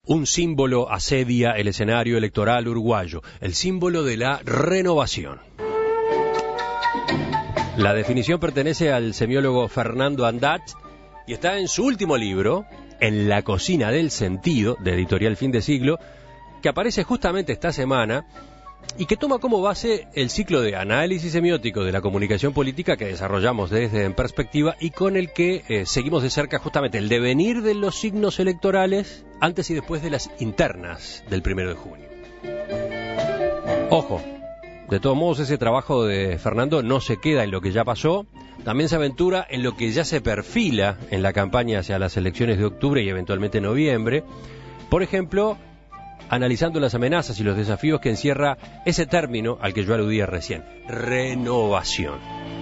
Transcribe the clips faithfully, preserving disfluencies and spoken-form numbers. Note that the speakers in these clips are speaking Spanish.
Un símbolo asedia el escenario electoral uruguayo, el símbolo de la renovación. La definición pertenece al semiólogo Fernando Andach y está en su último libro, En la cocina del sentido, de Editorial Fin de Siglo, que aparece justamente esta semana y que toma como base el ciclo de análisis semiótico de la comunicación política que desarrollamos desde En Perspectiva y con el que eh, seguimos de cerca justamente el devenir de los signos electorales antes y después de las internas del primero de junio. Ojo, de todos modos ese trabajo de Fernando no se queda en lo que ya pasó, también se aventura en lo que ya se perfila en la campaña hacia las elecciones de octubre y eventualmente noviembre. Por ejemplo, analizando las amenazas y los desafíos que encierra ese término al que yo aludía recién, renovación.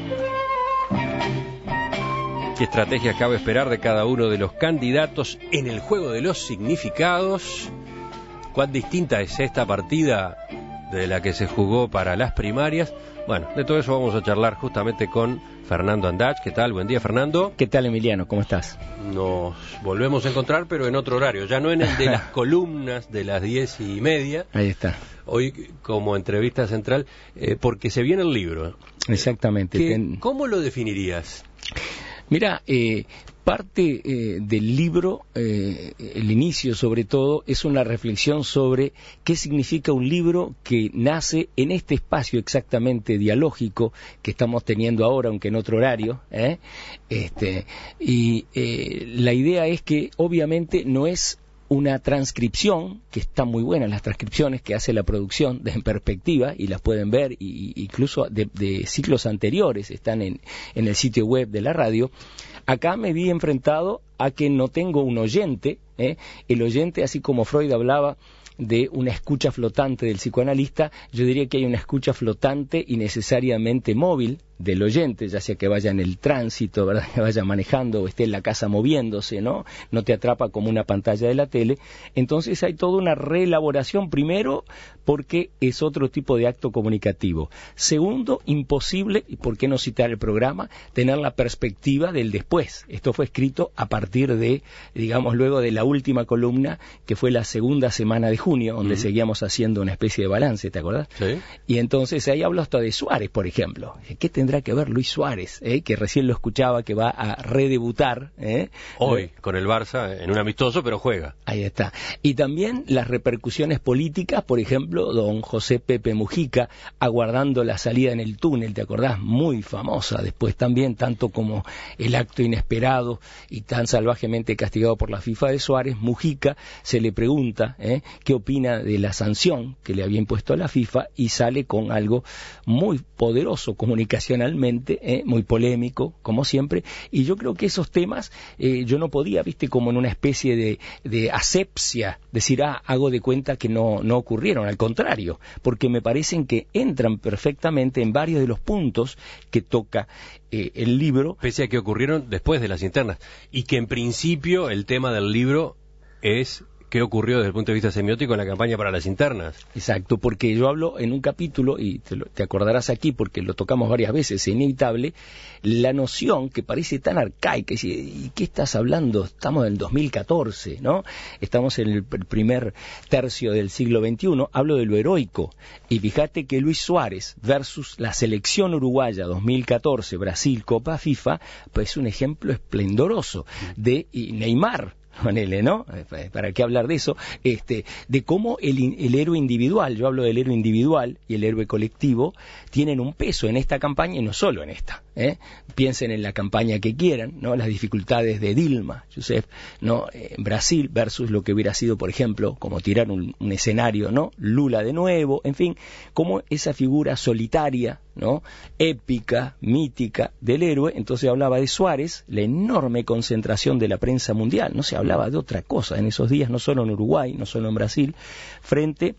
¿Qué estrategias cabe esperar de cada uno de los candidatos en el juego de los significados? ¿Cuán distinta es esta partida de la que se jugó para las primarias? Bueno, de todo eso vamos a charlar justamente con Fernando Andach. ¿Qué tal? Buen día, Fernando. ¿Qué tal, Emiliano? ¿Cómo estás? Nos volvemos a encontrar, pero en otro horario, ya no en el de las columnas de las diez y media. Ahí está. Hoy como entrevista central, eh, porque se viene el libro. Exactamente. ¿Qué, Ten... ¿Cómo lo definirías? Mira, eh, parte eh, del libro, eh, el inicio sobre todo, es una reflexión sobre qué significa un libro que nace en este espacio exactamente dialógico que estamos teniendo ahora, aunque en otro horario, ¿eh? este, y eh, la idea es que obviamente no es una transcripción, que está muy buena, las transcripciones que hace la producción de En Perspectiva, y las pueden ver, y, incluso de, de ciclos anteriores, están en, en el sitio web de la radio. Acá me vi enfrentado a que no tengo un oyente, ¿eh? El oyente, así como Freud hablaba de una escucha flotante del psicoanalista, yo diría que hay una escucha flotante y necesariamente móvil del oyente, ya sea que vaya en el tránsito, ¿verdad?, que vaya manejando o esté en la casa moviéndose, ¿no? No te atrapa como una pantalla de la tele. Entonces hay toda una reelaboración, primero, porque es otro tipo de acto comunicativo. Segundo, imposible, y por qué no citar el programa, tener la perspectiva del después. Esto fue escrito a partir de, digamos, luego de la última columna, que fue la segunda semana de junio, donde mm. seguíamos haciendo una especie de balance, ¿te acordás? Sí. Y entonces ahí hablo hasta de Suárez, por ejemplo. ¿Qué tendrá que ver Luis Suárez, eh, que recién lo escuchaba, que va a redebutar eh, hoy eh, con el Barça en un amistoso, pero juega? Ahí está. Y también las repercusiones políticas, por ejemplo, don José Pepe Mujica aguardando la salida en el túnel, ¿te acordás? Muy famosa después también, tanto como el acto inesperado y tan salvajemente castigado por la FIFA de Suárez. Mujica se le pregunta eh, qué opina de la sanción que le había impuesto a la FIFA y sale con algo muy poderoso comunicacionalmente, eh, muy polémico, como siempre, y yo creo que esos temas eh, yo no podía, viste, como en una especie de, de asepsia, decir, ah, hago de cuenta que no, no ocurrieron, al contrario, porque me parecen que entran perfectamente en varios de los puntos que toca eh, el libro. Pese a que ocurrieron después de las internas, y que en principio el tema del libro es qué ocurrió desde el punto de vista semiótico en la campaña para las internas. Exacto, porque yo hablo en un capítulo, y te, lo, te acordarás aquí porque lo tocamos varias veces, es inevitable, la noción que parece tan arcaica, y, ¿y qué estás hablando? Estamos en el dos mil catorce, ¿no? Estamos en el primer tercio del siglo veintiuno, hablo de lo heroico, y fíjate que Luis Suárez versus la selección uruguaya dos mil catorce, Brasil, Copa FIFA, pues es un ejemplo esplendoroso de y Neymar, ponele, ¿no? ¿Para qué hablar de eso? Este, de cómo el, el héroe individual, yo hablo del héroe individual y el héroe colectivo, tienen un peso en esta campaña y no solo en esta, ¿eh? Piensen en la campaña que quieran, ¿no? Las dificultades de Dilma, Joseph, ¿no? En Brasil versus lo que hubiera sido, por ejemplo, como tirar un, un escenario, ¿no? Lula de nuevo, en fin, como esa figura solitaria, ¿no? Épica, mítica del héroe. Entonces hablaba de Suárez, la enorme concentración de la prensa mundial, no se hablaba de otra cosa en esos días, no solo en Uruguay, no solo en Brasil, frente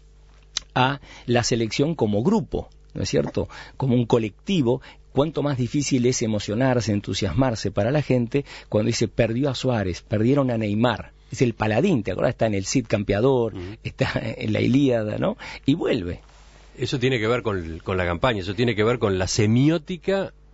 a la selección como grupo, ¿no es cierto?, como un colectivo. Cuánto más difícil es emocionarse, entusiasmarse para la gente cuando dice perdió a Suárez, perdieron a Neymar. Es el paladín, ¿te acuerdas? Está en el Cid Campeador, uh-huh. está en la Ilíada, ¿no? Y vuelve. Eso tiene que ver con, con la campaña, eso tiene que ver con la semiótica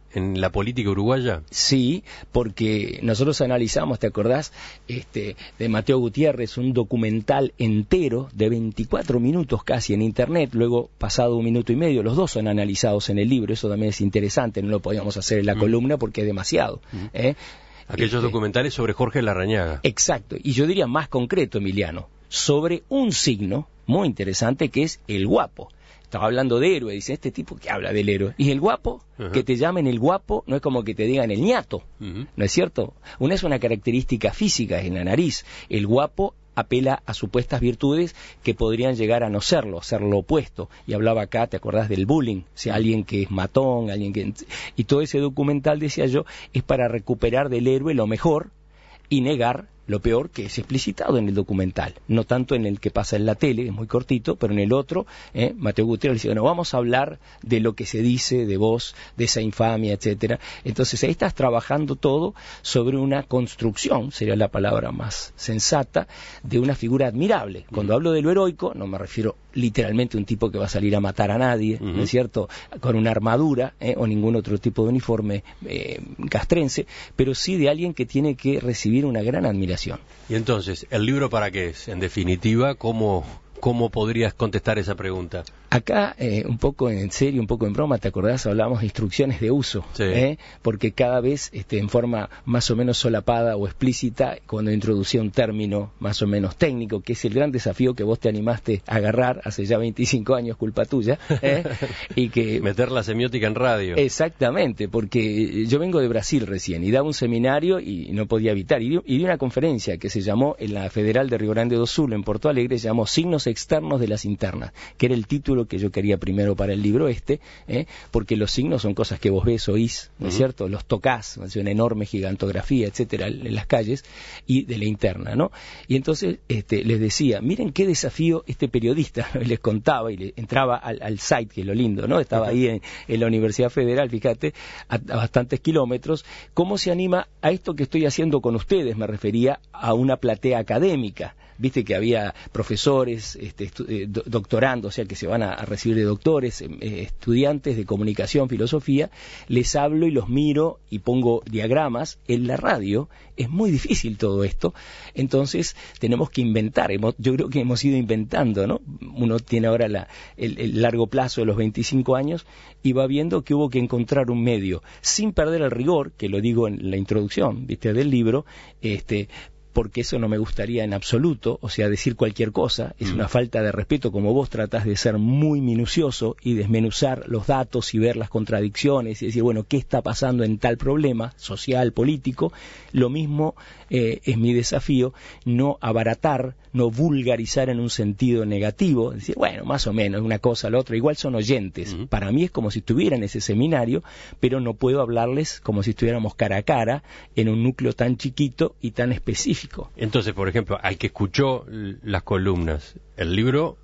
en la política uruguaya? Sí, porque nosotros analizamos, ¿te acordás? Este, de Mateo Gutiérrez, un documental entero de veinticuatro minutos casi en internet, luego pasado un minuto y medio, los dos son analizados en el libro, eso también es interesante, no lo podíamos hacer en la mm. columna porque es demasiado. Mm. ¿eh? Aquellos este, documentales sobre Jorge Larrañaga. Exacto, y yo diría más concreto, Emiliano, sobre un signo muy interesante que es el guapo. Estaba hablando de héroe, dice, este tipo que habla del héroe. Y el guapo, uh-huh. que te llamen el guapo, no es como que te digan el ñato, uh-huh. ¿no es cierto? Una es una característica física, es en la nariz. El guapo apela a supuestas virtudes que podrían llegar a no serlo, ser lo opuesto. Y hablaba acá, ¿te acordás del bullying? O sea, alguien que es matón, alguien que... Y todo ese documental, decía yo, es para recuperar del héroe lo mejor y negar lo peor, que es explicitado en el documental, no tanto en el que pasa en la tele, es muy cortito, pero en el otro, eh, Mateo Gutiérrez dice, bueno, vamos a hablar de lo que se dice de vos, de esa infamia, etcétera. Entonces ahí estás trabajando todo sobre una construcción, sería la palabra más sensata, de una figura admirable. Cuando uh-huh. hablo de lo heroico, no me refiero literalmente a un tipo que va a salir a matar a nadie, uh-huh. ¿no es cierto?, con una armadura, eh, o ningún otro tipo de uniforme eh, castrense, pero sí de alguien que tiene que recibir una gran admiración. Y entonces, ¿el libro para qué es? En definitiva, ¿cómo, cómo podrías contestar esa pregunta? Acá, eh, un poco en serio, un poco en broma, ¿te acordás? Hablábamos de instrucciones de uso, sí. ¿eh? Porque cada vez, este, en forma más o menos solapada o explícita, cuando introducía un término más o menos técnico, que es el gran desafío que vos te animaste a agarrar hace ya veinticinco años, culpa tuya, ¿eh? y que meter la semiótica en radio. Exactamente, porque yo vengo de Brasil recién y daba un seminario y no podía evitar, y di, y di una conferencia que se llamó en la Federal de Río Grande do Sul, en Porto Alegre, se llamó Signos externos de las internas, que era el título que yo quería primero para el libro este, ¿eh? Porque los signos son cosas que vos ves, oís, ¿no es uh-huh. cierto? Los tocás, es una enorme gigantografía, etcétera, en las calles, y de la interna, ¿no? Y entonces este, les decía, miren qué desafío este periodista, ¿no? Y les contaba, y le entraba al, al site, que es lo lindo, ¿no? Estaba uh-huh. ahí en, en la Universidad Federal, fíjate, a, a bastantes kilómetros, cómo se anima a esto que estoy haciendo con ustedes, me refería a una platea académica. Viste que había profesores, este, estu- eh, do- doctorando, o sea que se van a, a recibir de doctores, eh, estudiantes de comunicación, filosofía, les hablo y los miro y pongo diagramas. En la radio es muy difícil todo esto, entonces tenemos que inventar. Hemos, yo creo que hemos ido inventando, ¿no? Uno tiene ahora la, el, el largo plazo de los veinticinco años y va viendo que hubo que encontrar un medio, sin perder el rigor, que lo digo en la introducción, viste, del libro, este porque eso no me gustaría en absoluto, o sea, decir cualquier cosa, es una falta de respeto, como vos tratás de ser muy minucioso y desmenuzar los datos y ver las contradicciones y decir, bueno, ¿qué está pasando en tal problema social, político? Lo mismo eh, es mi desafío, no abaratar, no vulgarizar en un sentido negativo, decir, bueno, más o menos, una cosa, la otra, igual son oyentes. Uh-huh. Para mí es como si estuviera en ese seminario, pero no puedo hablarles como si estuviéramos cara a cara en un núcleo tan chiquito y tan específico. Entonces, por ejemplo, al que escuchó las columnas, ¿el libro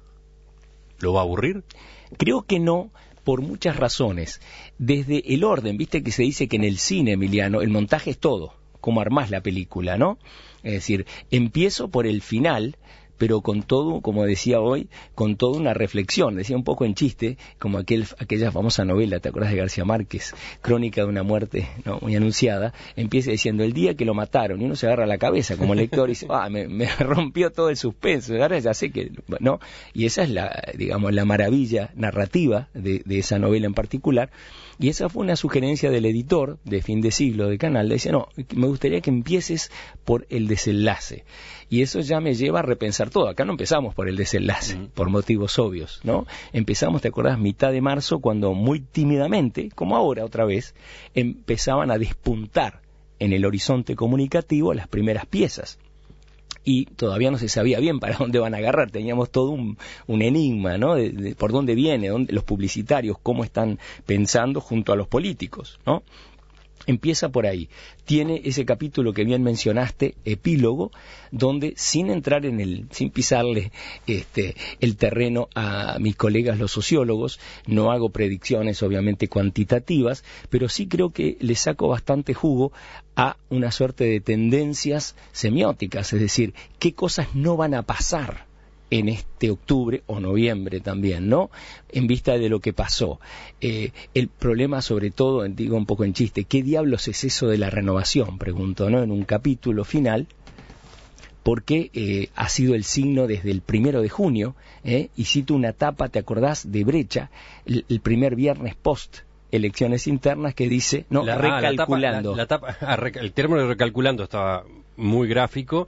lo va a aburrir? Creo que no, por muchas razones. Desde el orden, viste que se dice que en el cine, Emiliano, el montaje es todo, cómo armás la película, ¿no? Es decir, empiezo por el final, pero con todo, como decía hoy, con toda una reflexión. Decía un poco en chiste, como aquel, aquella famosa novela, ¿te acuerdas de García Márquez? Crónica de una muerte, ¿no?, muy anunciada. Empieza diciendo, el día que lo mataron, y uno se agarra la cabeza como lector y dice, ah, me, me rompió todo el suspenso, ahora ya sé que, ¿no? Y esa es la, digamos, la maravilla narrativa de, de esa novela en particular. Y esa fue una sugerencia del editor de Fin de Siglo de Canal. Le dice, no, me gustaría que empieces por el desenlace. Y eso ya me lleva a repensar todo. Acá no empezamos por el desenlace, uh-huh. por motivos obvios, ¿no? Empezamos, ¿te acordás? Mitad de marzo, cuando muy tímidamente, como ahora otra vez, empezaban a despuntar en el horizonte comunicativo las primeras piezas. Y todavía no se sabía bien para dónde van a agarrar, teníamos todo un, un enigma, ¿no? De, de por dónde viene, dónde, los publicitarios, cómo están pensando junto a los políticos, ¿no? Empieza por ahí. Tiene ese capítulo que bien mencionaste, epílogo, donde sin entrar en el, sin pisarle este, el terreno a mis colegas los sociólogos, no hago predicciones obviamente cuantitativas, pero sí creo que le saco bastante jugo a una suerte de tendencias semióticas, es decir, qué cosas no van a pasar en este octubre o noviembre también, ¿no? En vista de lo que pasó. Eh, el problema, sobre todo, digo un poco en chiste, ¿qué diablos es eso de la renovación? Pregunto, ¿no? En un capítulo final, porque eh, ha sido el signo desde el primero de junio, ¿eh? Y cito una tapa, ¿te acordás? De Brecha, el, el primer viernes post elecciones internas, que dice, no, la, recalculando. Ah, la tapa, la, la tapa, ah, rec, el término de recalculando estaba muy gráfico,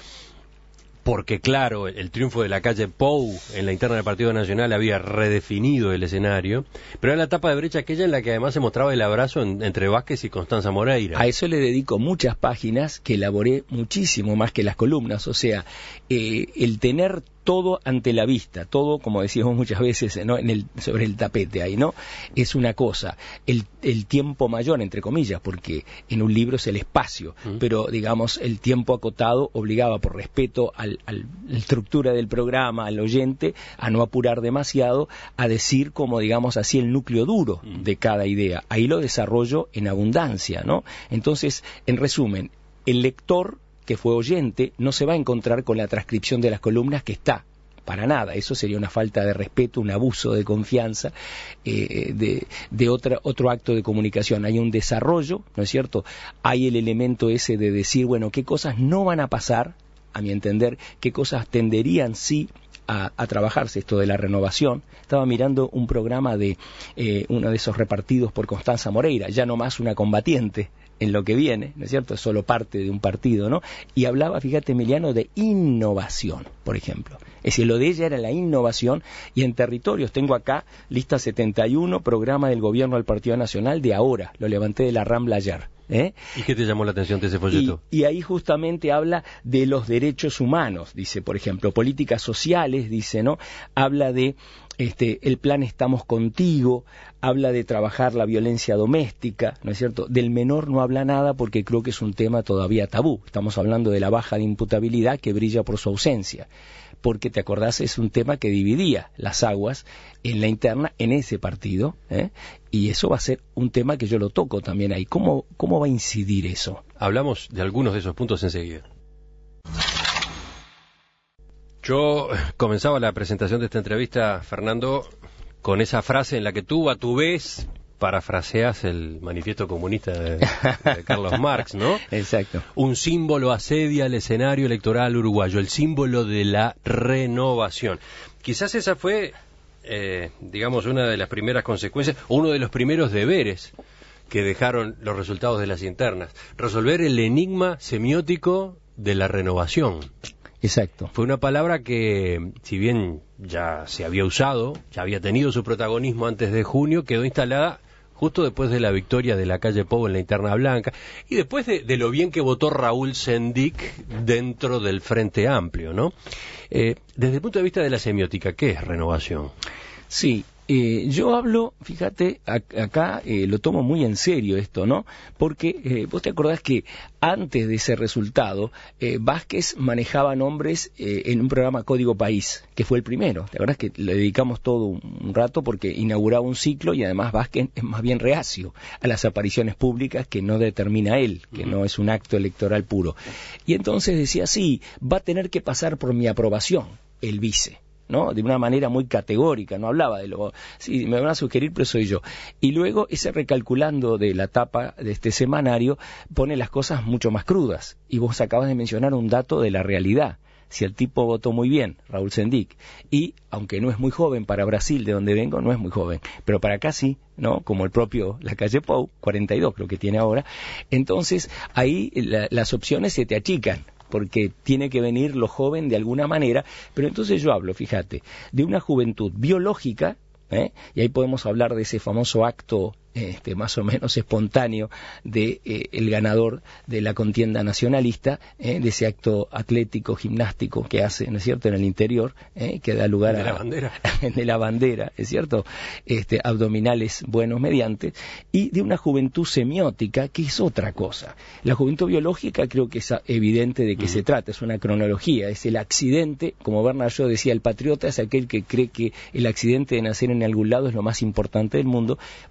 porque claro, el triunfo de la calle Pou en la interna del Partido Nacional había redefinido el escenario, pero era la tapa de Brecha aquella en la que además se mostraba el abrazo en, entre Vázquez y Constanza Moreira. A eso le dedico muchas páginas que elaboré muchísimo más que las columnas, o sea, eh, el tener todo ante la vista, todo, como decíamos muchas veces, ¿no? en el, sobre el tapete ahí, ¿no? Es una cosa, el, el tiempo mayor, entre comillas, porque en un libro es el espacio, mm. pero digamos, el tiempo acotado obligaba, por respeto al, al, la estructura del programa, al oyente, a no apurar demasiado, a decir como, digamos así, el núcleo duro mm. de cada idea. Ahí lo desarrollo en abundancia, ¿no? Entonces, en resumen, el lector que fue oyente no se va a encontrar con la transcripción de las columnas que está, para nada, eso sería una falta de respeto, un abuso de confianza, eh, de, de otra, otro acto de comunicación. Hay un desarrollo, ¿no es cierto? Hay el elemento ese de decir, bueno, qué cosas no van a pasar, a mi entender, qué cosas tenderían sí a, a trabajarse, esto de la renovación. Estaba mirando un programa de eh, uno de esos repartidos por Constanza Moreira, ya no más una combatiente en lo que viene, ¿no es cierto? Es solo parte de un partido, ¿no? Y hablaba, fíjate, Emiliano, de innovación, por ejemplo. Es decir, lo de ella era la innovación, y en territorios, tengo acá, lista setenta y uno, programa del gobierno del Partido Nacional de ahora, lo levanté de la Rambla ayer. ¿Eh? ¿Y qué te llamó la atención de ese folleto? Y, y ahí justamente habla de los derechos humanos, dice, por ejemplo, políticas sociales, dice, ¿no? Habla de este, el plan Estamos Contigo, habla de trabajar la violencia doméstica, ¿no es cierto? Del menor no habla nada porque creo que es un tema todavía tabú. Estamos hablando de la baja de imputabilidad que brilla por su ausencia. Porque, te acordás, es un tema que dividía las aguas en la interna en ese partido, ¿eh? Y eso va a ser un tema que yo lo toco también ahí. ¿Cómo, cómo va a incidir eso? Hablamos de algunos de esos puntos enseguida. Yo comenzaba la presentación de esta entrevista, Fernando, con esa frase en la que tú, a tu vez, parafraseas el manifiesto comunista de, de Carlos Marx, ¿no? Exacto. Un símbolo asedia el escenario electoral uruguayo, el símbolo de la renovación. Quizás esa fue, eh, digamos, una de las primeras consecuencias, o uno de los primeros deberes que dejaron los resultados de las internas, resolver el enigma semiótico de la renovación. Exacto. Fue una palabra que, si bien ya se había usado, ya había tenido su protagonismo antes de junio, quedó instalada justo después de la victoria de la calle Pou en la interna blanca, y después de, de lo bien que votó Raúl Sendic dentro del Frente Amplio, ¿no? Eh, desde el punto de vista de la semiótica, ¿qué es renovación? Sí. Eh, yo hablo, fíjate, acá eh, lo tomo muy en serio esto, ¿no? Porque eh, vos te acordás que antes de ese resultado, eh, Vázquez manejaba nombres eh, en un programa Código País, que fue el primero. ¿Te acordás que le dedicamos todo un rato porque inauguraba un ciclo, y además Vázquez es más bien reacio a las apariciones públicas que no determina él, que no es un acto electoral puro? Y entonces decía, sí, va a tener que pasar por mi aprobación el vice, ¿no? De una manera muy categórica, no hablaba de lo, sí, me van a sugerir, pero soy yo. Y luego ese recalculando de la tapa de este semanario pone las cosas mucho más crudas. Y vos acabas de mencionar un dato de la realidad. Si el tipo votó muy bien, Raúl Sendic, y aunque no es muy joven para Brasil, de donde vengo, no es muy joven, pero para acá sí, ¿no? Como el propio la calle Pou, cuarenta y dos creo que tiene ahora, entonces ahí la, las opciones se te achican, porque tiene que venir lo joven de alguna manera, pero entonces yo hablo, fíjate, de una juventud biológica, ¿eh? Y ahí podemos hablar de ese famoso acto este, más o menos espontáneo de eh, el ganador de la contienda nacionalista, eh, de ese acto atlético, gimnástico que hace, ¿no es cierto?, en el interior, eh, que da lugar de a... la bandera. de la bandera, ¿es cierto?, este, abdominales buenos mediante, y de una juventud semiótica, que es otra cosa. La juventud biológica creo que es evidente de qué uh-huh. se trata, es una cronología, es el accidente, como Bernard Shaw decía, el patriota es aquel que cree que el accidente de nacer en algún lado es lo más importante del mundo. Bueno, acá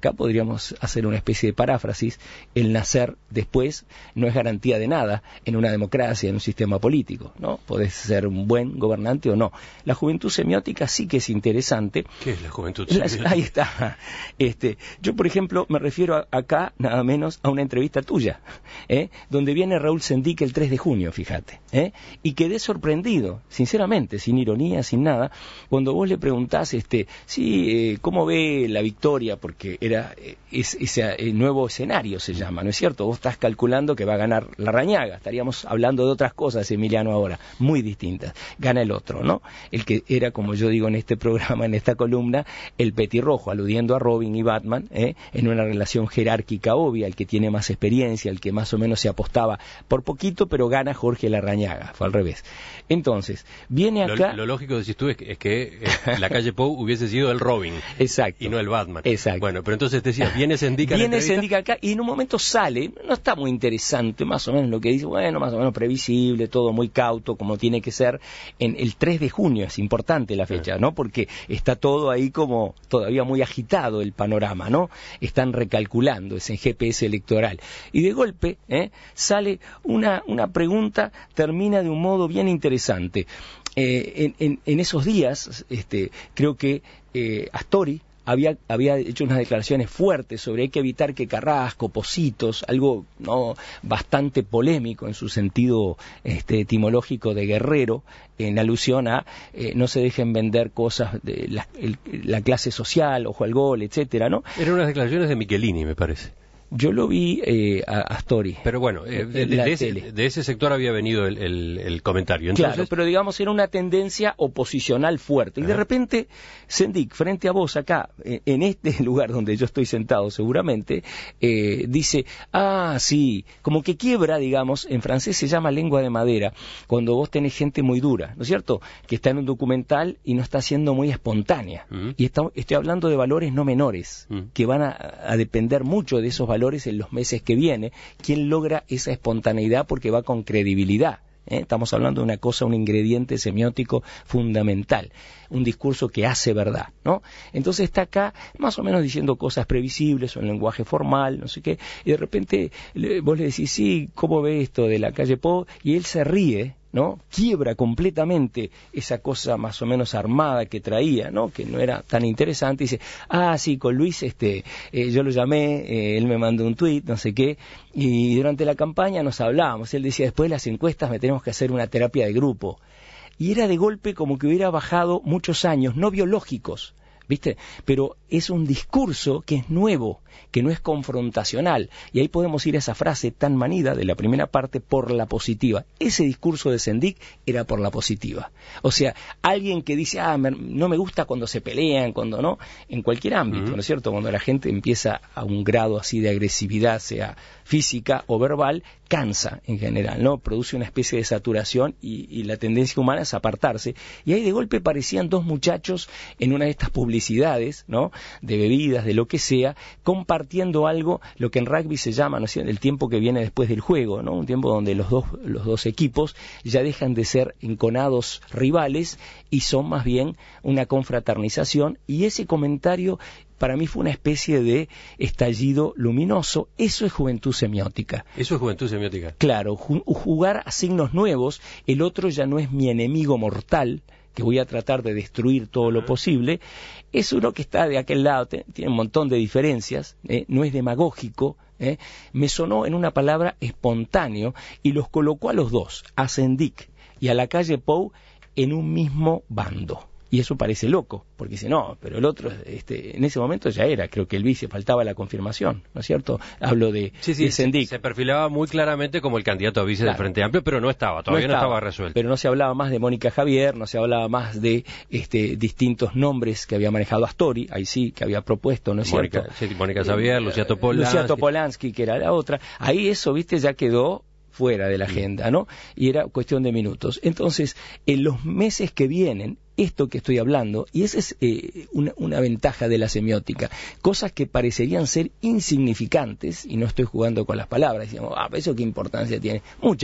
acá podríamos hacer una especie de paráfrasis: el nacer después no es garantía de nada en una democracia, en un sistema político, ¿no? Podés ser un buen gobernante o no. La juventud semiótica sí que es interesante. ¿Qué es la juventud semiótica? La, ahí está. Este, yo, por ejemplo, me refiero a, acá, nada menos, a una entrevista tuya, ¿eh? donde viene Raúl Sendic el tres de junio, fíjate, ¿eh? y quedé sorprendido, sinceramente, sin ironía, sin nada, cuando vos le preguntás, este, sí, eh, ¿cómo ve la victoria? Porque era eh, es, ese eh, nuevo escenario, se llama, ¿no es cierto? Vos estás calculando que va a ganar Larrañaga, estaríamos hablando de otras cosas, Emiliano, ahora, muy distintas. Gana el otro, ¿no? El que era, como yo digo en este programa, en esta columna, el petirrojo, aludiendo a Robin y Batman, ¿eh? en una relación jerárquica obvia, el que tiene más experiencia, el que más o menos se apostaba por poquito, pero gana Jorge Larrañaga, fue al revés. Entonces, viene acá... Lo, lo lógico, decís tú, es que, es que eh, la calle Pou hubiese sido el Robin. Exacto. Y no el Batman. Exacto. Bueno, pero entonces decía, viene Sendic a la Viene entrevista. Sendic acá y en un momento sale, no está muy interesante, más o menos lo que dice, bueno, más o menos previsible, todo muy cauto, como tiene que ser. En el tres de junio es importante la fecha, ¿no? Porque está todo ahí como todavía muy agitado el panorama, ¿no? Están recalculando ese G P S electoral. Y de golpe, ¿eh? sale una, una pregunta, termina de un modo bien interesante. Eh, en, en, en esos días, este, creo que eh, Astori Había, había hecho unas declaraciones fuertes sobre hay que evitar que Carrasco, Positos, algo no bastante polémico en su sentido este, etimológico de guerrero, en alusión a eh, no se dejen vender cosas de la, el, la clase social, ojo al gol, etcétera, ¿no? Eran unas declaraciones de Michelini, me parece. Yo lo vi eh, a Astori. Pero bueno, eh, de, de, ese, de ese sector había venido el, el, el comentario. Entonces... Claro, pero digamos era una tendencia oposicional fuerte. Y de repente, Sendic, frente a vos acá, eh, en este lugar donde yo estoy sentado seguramente, eh, dice, ah, sí, como que quiebra, digamos, en francés se llama lengua de madera, cuando vos tenés gente muy dura, ¿no es cierto? Que está en un documental y no está siendo muy espontánea. Uh-huh. Y está, estoy hablando de valores no menores, uh-huh. que van a, a depender mucho de esos valores valores en los meses que viene. ¿Quién logra esa espontaneidad? Porque va con credibilidad. ¿eh? Estamos hablando de una cosa, un ingrediente semiótico fundamental, un discurso que hace verdad, ¿no? Entonces está acá más o menos diciendo cosas previsibles, un lenguaje formal, no sé qué, y de repente le, vos le decís, sí, ¿cómo ve esto de la calle Pou? Y él se ríe, ¿no? Quiebra completamente esa cosa más o menos armada que traía, ¿no? Que no era tan interesante, y dice, ah, sí, con Luis este, eh, yo lo llamé, eh, él me mandó un tuit, no sé qué, y durante la campaña nos hablábamos, él decía, después de las encuestas me tenemos que hacer una terapia de grupo, y era de golpe como que hubiera bajado muchos años, no biológicos, ¿viste? Pero es un discurso que es nuevo, que no es confrontacional, y ahí podemos ir a esa frase tan manida de la primera parte, por la positiva. Ese discurso de Sendic era por la positiva. O sea, alguien que dice, ah, me, no me gusta cuando se pelean, cuando no, en cualquier ámbito, uh-huh. ¿no es cierto? Cuando la gente empieza a un grado así de agresividad, sea física o verbal, cansa en general, ¿no? Produce una especie de saturación y, y la tendencia humana es apartarse. Y ahí de golpe parecían dos muchachos en una de estas publicidades, ¿no? De bebidas, de lo que sea, compartiendo algo, lo que en rugby se llama, ¿no? el tiempo que viene después del juego, ¿no? Un tiempo donde los dos, los dos equipos ya dejan de ser enconados rivales y son más bien una confraternización, y ese comentario para mí fue una especie de estallido luminoso. Eso es juventud semiótica. Eso es juventud semiótica. Claro, ju- jugar a signos nuevos, el otro ya no es mi enemigo mortal, que voy a tratar de destruir todo lo posible, es uno que está de aquel lado, te, tiene un montón de diferencias, eh, no es demagógico, eh, me sonó en una palabra espontáneo, y los colocó a los dos, a Sendic y a la calle Pou, en un mismo bando. Y eso parece loco, porque dice, no, pero el otro, este, en ese momento ya era, creo que el vice, faltaba la confirmación, ¿no es cierto? Hablo de, sí, sí, de Sendic. Se perfilaba muy claramente como el candidato a vice claro. del Frente Amplio, pero no estaba, todavía no estaba, no estaba resuelto. Pero no se hablaba más de Mónica Javier, no se hablaba más de este, distintos nombres que había manejado Astori, ahí sí, que había propuesto, ¿no es Mónica, cierto? Sí, Mónica Javier, eh, Lucía Topolansky. Lucía Topolansky, que era la otra. Ahí eso, viste, ya quedó fuera de la agenda, ¿no? Y era cuestión de minutos. Entonces, en los meses que vienen, esto que estoy hablando, y esa es eh, una, una ventaja de la semiótica, cosas que parecerían ser insignificantes, y no estoy jugando con las palabras, decimos, ah, ¿eso qué importancia tiene? Mucha,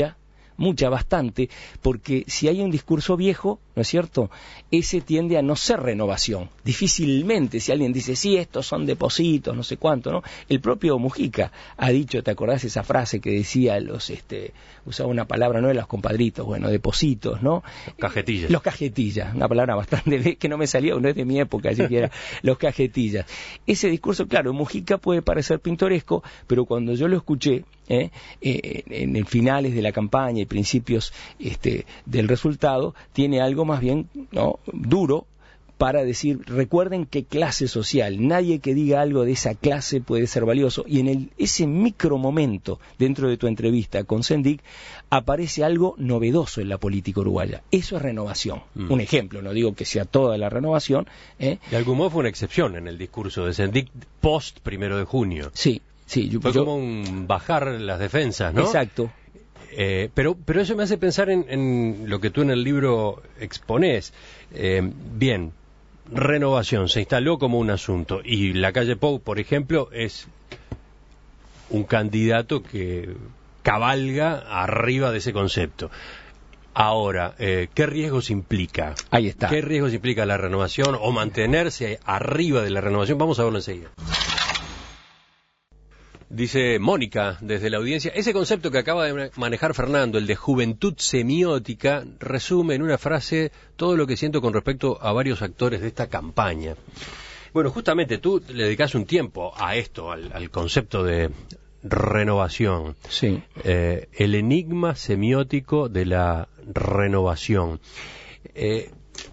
mucha, bastante, porque si hay un discurso viejo, ¿no es cierto?, ese tiende a no ser renovación. Difícilmente, si alguien dice, sí, estos son depositos, no sé cuánto, ¿no? El propio Mujica ha dicho, ¿te acordás esa frase que decía, los este usaba una palabra, no de los compadritos, bueno, depositos, ¿no? Los cajetillas. Los cajetillas, una palabra bastante que no me salía, no es de mi época, siquiera, los cajetillas. Ese discurso, claro, Mujica puede parecer pintoresco, pero cuando yo lo escuché, ¿eh? Eh, en el finales de la campaña y principios este, del resultado, tiene algo más bien, ¿no?, duro, para decir, recuerden qué clase social, nadie que diga algo de esa clase puede ser valioso, y en el, ese micro momento, dentro de tu entrevista con Sendik, aparece algo novedoso en la política uruguaya. Eso es renovación. Mm. Un ejemplo, no digo que sea toda la renovación. ¿eh? De algún modo fue una excepción en el discurso de Sendik post primero de junio. Sí, sí. Yo, fue yo, como un bajar las defensas, ¿no? Exacto. Eh, pero, pero eso me hace pensar en, en lo que tú en el libro exponés. Eh, bien, renovación se instaló como un asunto y la calle Pou, por ejemplo, es un candidato que cabalga arriba de ese concepto. Ahora, eh, ¿qué riesgos implica? Ahí está. ¿Qué riesgos implica la renovación o mantenerse arriba de la renovación? Vamos a verlo enseguida. Dice Mónica desde la audiencia, ese concepto que acaba de manejar Fernando, el de juventud semiótica, resume en una frase todo lo que siento con respecto a varios actores de esta campaña. Bueno, justamente tú le dedicas un tiempo a esto, al, al concepto de renovación. Sí. Eh, el enigma semiótico de la renovación. Eh,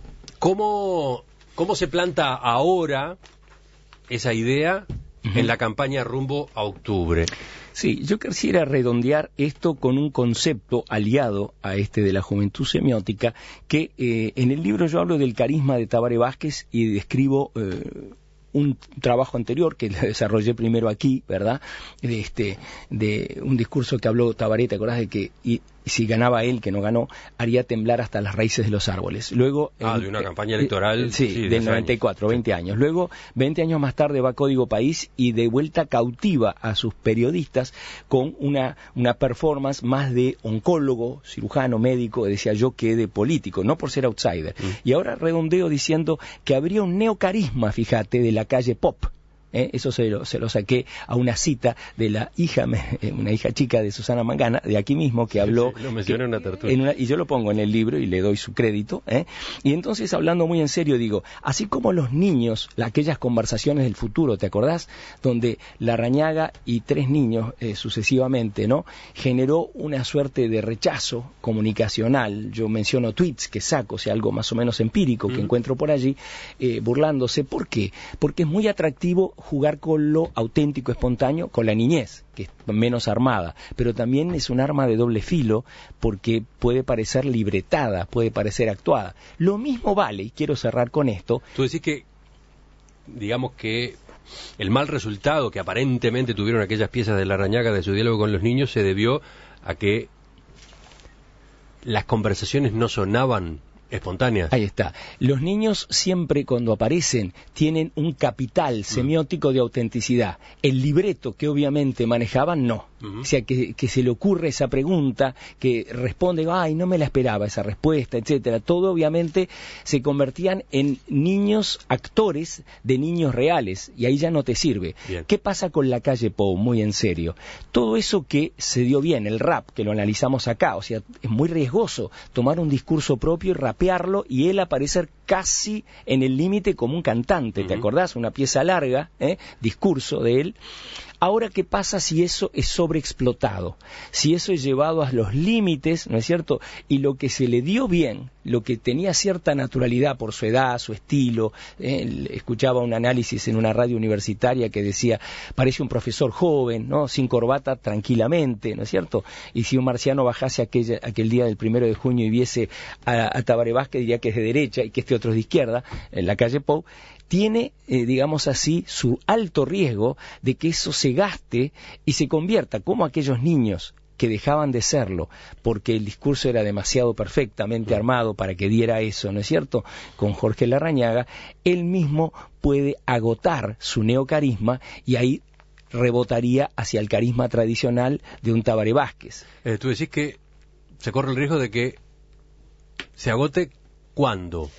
¿cómo, ¿Cómo se planta ahora esa idea en la campaña rumbo a octubre? Sí, yo quisiera redondear esto con un concepto aliado a este de la juventud semiótica, que eh, en el libro yo hablo del carisma de Tabaré Vázquez y describo eh, un trabajo anterior que desarrollé primero aquí, ¿verdad?, de, este, de un discurso que habló Tabaré, ¿te acordás de que y, si ganaba él, que no ganó, haría temblar hasta las raíces de los árboles? Luego, ah, eh, de una campaña electoral. Eh, sí, sí, del noventa y cuatro, veinte años. Luego, veinte años más tarde va Código País y de vuelta cautiva a sus periodistas con una, una performance más de oncólogo, cirujano, médico, decía yo, que de político, no por ser outsider. Mm. Y ahora redondeo diciendo que habría un neocarisma, fíjate, de la calle Pop. ¿Eh? Eso se lo, se lo saqué a una cita de la hija, una hija chica de Susana Mangana, de aquí mismo, que habló... Sí, sí, lo mencioné en una tertulia. En una, y yo lo pongo en el libro y le doy su crédito. ¿eh? Y entonces, hablando muy en serio, digo, así como los niños, aquellas conversaciones del futuro, ¿te acordás? Donde Larrañaga y tres niños, eh, sucesivamente, ¿no?, generó una suerte de rechazo comunicacional. Yo menciono tweets que saco, o sea, algo más o menos empírico que mm. encuentro por allí, eh, burlándose. ¿Por qué? Porque es muy atractivo jugar con lo auténtico, espontáneo, con la niñez, que es menos armada, pero también es un arma de doble filo porque puede parecer libretada, puede parecer actuada. Lo mismo vale, y quiero cerrar con esto. Tú decís que, digamos que el mal resultado que aparentemente tuvieron aquellas piezas de Larrañaga de su diálogo con los niños se debió a que las conversaciones no sonaban espontáneas. Ahí está. Los niños siempre cuando aparecen tienen un capital semiótico de autenticidad. El libreto que obviamente manejaban, no. Uh-huh. O sea, que, que se le ocurre esa pregunta, que responde, ay, no me la esperaba esa respuesta, etcétera. Todo obviamente se convertían en niños actores de niños reales, y ahí ya no te sirve. Bien. ¿Qué pasa con la calle Pou? Muy en serio. Todo eso que se dio bien, el rap, que lo analizamos acá, o sea, es muy riesgoso tomar un discurso propio y rapearlo, y él aparecer casi en el límite como un cantante. Uh-huh. ¿Te acordás? Una pieza larga, ¿eh? Discurso de él. Ahora, ¿qué pasa si eso es sobreexplotado? Si eso es llevado a los límites, ¿no es cierto? Y lo que se le dio bien, lo que tenía cierta naturalidad por su edad, su estilo, eh, escuchaba un análisis en una radio universitaria que decía, parece un profesor joven, ¿no?, sin corbata, tranquilamente, ¿no es cierto? Y si un marciano bajase aquella, aquel día del primero de junio y viese a, a Tabaré Vázquez, diría que es de derecha y que este otro es de izquierda, en la calle Pou. Tiene, eh, digamos así, su alto riesgo de que eso se gaste y se convierta, como aquellos niños que dejaban de serlo, porque el discurso era demasiado perfectamente armado para que diera eso, ¿no es cierto?, con Jorge Larrañaga, él mismo puede agotar su neocarisma y ahí rebotaría hacia el carisma tradicional de un Tabaré Vázquez. Eh, tú decís que se corre el riesgo de que se agote ¿cuándo?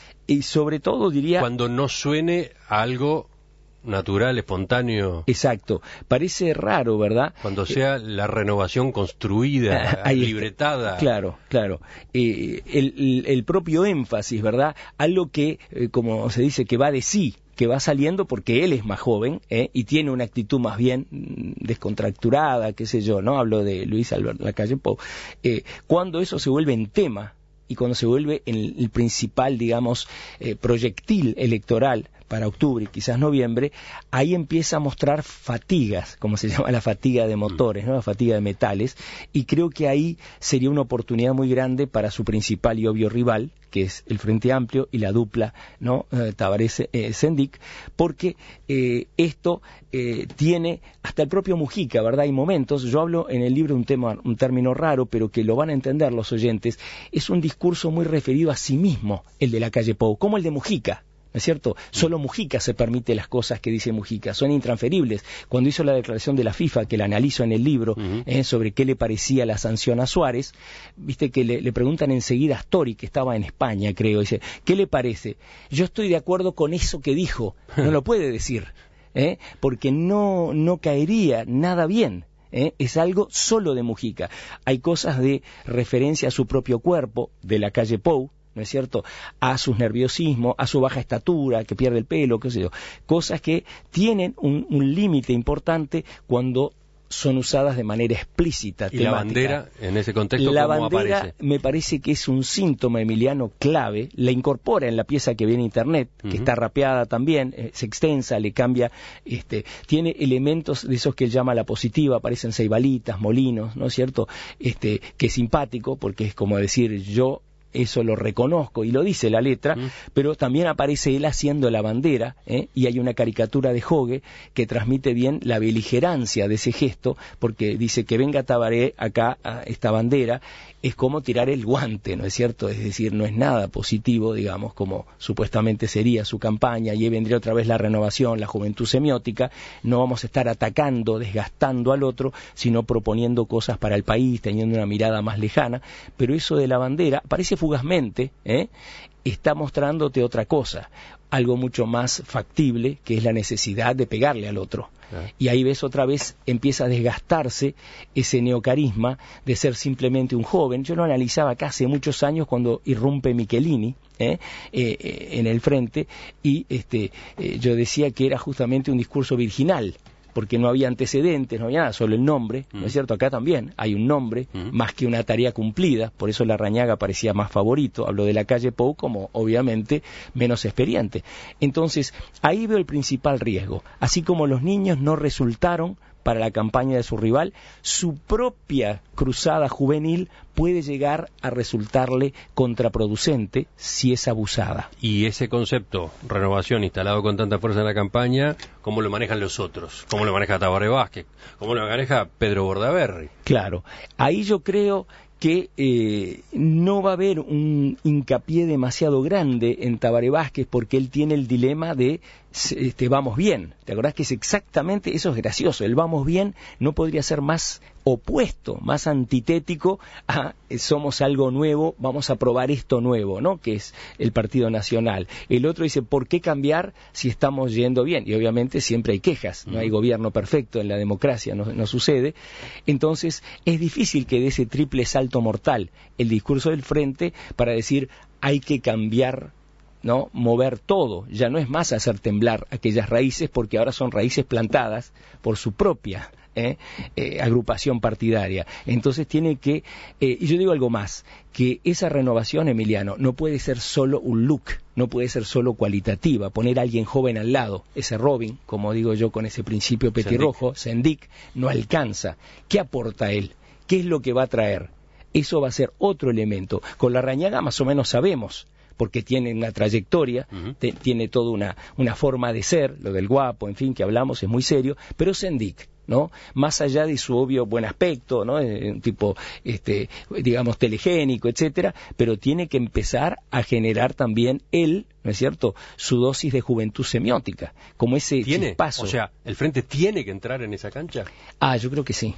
Y sobre todo diría... Cuando no suene a algo natural, espontáneo. Exacto. Parece raro, ¿verdad? Cuando sea eh, la renovación construida, ahí libretada. Está. Claro, claro. Eh, el, el, el propio énfasis, ¿verdad? Algo que, eh, como se dice, que va de sí, que va saliendo porque él es más joven ¿eh? y tiene una actitud más bien descontracturada, qué sé yo, ¿no? Hablo de Luis Alberto Lacalle Pou. Eh, cuando eso se vuelve en tema y cuando se vuelve el, el principal, digamos, eh, proyectil electoral para octubre y quizás noviembre, ahí empieza a mostrar fatigas, como se llama la fatiga de motores, ¿no? La fatiga de metales, y creo que ahí sería una oportunidad muy grande para su principal y obvio rival, que es el Frente Amplio y la dupla, ¿no? Eh, Tabaré-Sendic, eh, porque eh, esto eh, tiene hasta el propio Mujica, ¿verdad? Hay momentos, yo hablo en el libro un tema, un término raro, pero que lo van a entender los oyentes, es un discurso muy referido a sí mismo, el de Lacalle Pou, como el de Mujica. ¿No es cierto? Solo Mujica se permite las cosas que dice Mujica, son intransferibles. Cuando hizo la declaración de la FIFA, que la analizo en el libro, uh-huh. eh, sobre qué le parecía la sanción a Suárez, viste que le, le preguntan enseguida a Astori, que estaba en España, creo, dice, ¿qué le parece? Yo estoy de acuerdo con eso que dijo, no lo puede decir, ¿eh? porque no, no caería nada bien. ¿Eh? Es algo solo de Mujica. Hay cosas de referencia a su propio cuerpo, de Lacalle Pou, ¿no es cierto?, a sus nerviosismos, a su baja estatura, que pierde el pelo, qué sé yo, cosas que tienen un, un límite importante cuando son usadas de manera explícita, ¿Y temática. La bandera, en ese contexto, la cómo bandera aparece? Me parece que es un síntoma, Emiliano, clave, la incorpora en la pieza que viene a internet, uh-huh. que está rapeada también, es extensa, le cambia, este, tiene elementos de esos que él llama la positiva, aparecen ceibalitas, molinos, ¿no es cierto?, este, que es simpático, porque es como decir, yo eso lo reconozco y lo dice la letra, mm. pero también aparece él haciendo la bandera, ¿eh? y hay una caricatura de Jogue que transmite bien la beligerancia de ese gesto, porque dice que venga Tabaré acá a esta bandera, es como tirar el guante, ¿no es cierto? Es decir, no es nada positivo, digamos, como supuestamente sería su campaña, y ahí vendría otra vez la renovación, la juventud semiótica, no vamos a estar atacando, desgastando al otro, sino proponiendo cosas para el país, teniendo una mirada más lejana, pero eso de la bandera parece fugazmente, ¿eh? está mostrándote otra cosa, algo mucho más factible, que es la necesidad de pegarle al otro. Ah. Y ahí ves otra vez, empieza a desgastarse ese neocarisma de ser simplemente un joven. Yo lo analizaba acá hace muchos años cuando irrumpe Michelini ¿eh? Eh, eh, en el frente, y este, eh, yo decía que era justamente un discurso virginal, porque no había antecedentes, no había nada, solo el nombre, ¿no es cierto? Acá también hay un nombre, uh-huh. más que una tarea cumplida, por eso Larrañaga parecía más favorito, hablo de Lacalle Pou como, obviamente, menos experiente. Entonces, ahí veo el principal riesgo. Así como los niños no resultaron para la campaña de su rival, su propia cruzada juvenil puede llegar a resultarle contraproducente si es abusada. Y ese concepto, renovación, instalado con tanta fuerza en la campaña, ¿cómo lo manejan los otros? ¿Cómo lo maneja Tabaré Vázquez? ¿Cómo lo maneja Pedro Bordaberry? Claro, ahí yo creo que eh, no va a haber un hincapié demasiado grande en Tabaré Vázquez, porque él tiene el dilema de este, vamos bien. ¿Te acordás que es exactamente, eso es gracioso, el vamos bien no podría ser más opuesto, más antitético a somos algo nuevo, vamos a probar esto nuevo, ¿no? Que es el Partido Nacional. El otro dice, ¿por qué cambiar si estamos yendo bien? Y obviamente siempre hay quejas, no hay gobierno perfecto en la democracia, no, no sucede. Entonces es difícil que dé ese triple salto mortal el discurso del frente para decir hay que cambiar, ¿no? Mover todo, ya no es más hacer temblar aquellas raíces, porque ahora son raíces plantadas por su propia ¿eh? Eh, agrupación partidaria. Entonces tiene que, eh, y yo digo algo más, que esa renovación, Emiliano, no puede ser solo un look, no puede ser solo cualitativa, poner a alguien joven al lado, ese Robin, como digo yo con ese principio petirrojo, Sendic, no alcanza. ¿Qué aporta él? ¿Qué es lo que va a traer? Eso va a ser otro elemento. Con Larrañaga más o menos sabemos, porque tiene una trayectoria, uh-huh. te, tiene toda una, una forma de ser, lo del guapo, en fin, que hablamos, es muy serio, pero Sendic, ¿no? Más allá de su obvio buen aspecto, ¿no? Un tipo, este, digamos, telegénico, etcétera, pero tiene que empezar a generar también él, ¿no es cierto?, su dosis de juventud semiótica, como ese ¿Tiene? chispazo. O sea, ¿el frente tiene que entrar en esa cancha? Ah, yo creo que sí.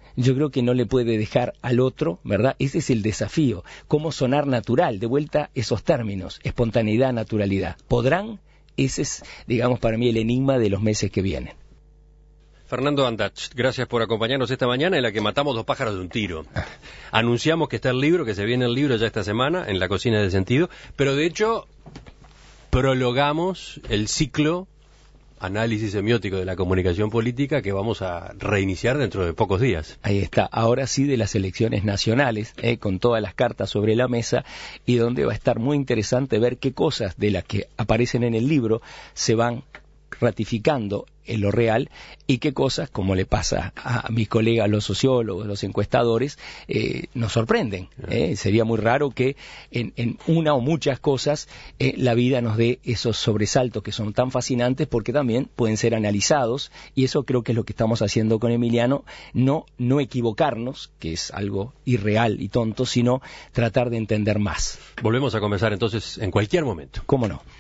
yo creo que no le puede dejar al otro, ¿verdad? Ese es el desafío, cómo sonar natural, de vuelta esos términos, espontaneidad, naturalidad. ¿Podrán? Ese es, digamos, para mí el enigma de los meses que vienen. Fernando Andach, gracias por acompañarnos esta mañana en la que matamos dos pájaros de un tiro. Anunciamos que está el libro, que se viene el libro ya esta semana, en La Cocina del Sentido, pero de hecho prologamos el ciclo análisis semiótico de la comunicación política que vamos a reiniciar dentro de pocos días. Ahí está, ahora sí de las elecciones nacionales, eh, con todas las cartas sobre la mesa, y donde va a estar muy interesante ver qué cosas de las que aparecen en el libro se van ratificando en lo real y qué cosas, como le pasa a mis colegas los sociólogos, los encuestadores, eh, nos sorprenden. ¿eh? Sería muy raro que en, en una o muchas cosas eh, la vida nos dé esos sobresaltos que son tan fascinantes, porque también pueden ser analizados, y eso creo que es lo que estamos haciendo con Emiliano, no, no equivocarnos, que es algo irreal y tonto, sino tratar de entender más. Volvemos a conversar entonces en cualquier momento. ¿Cómo no?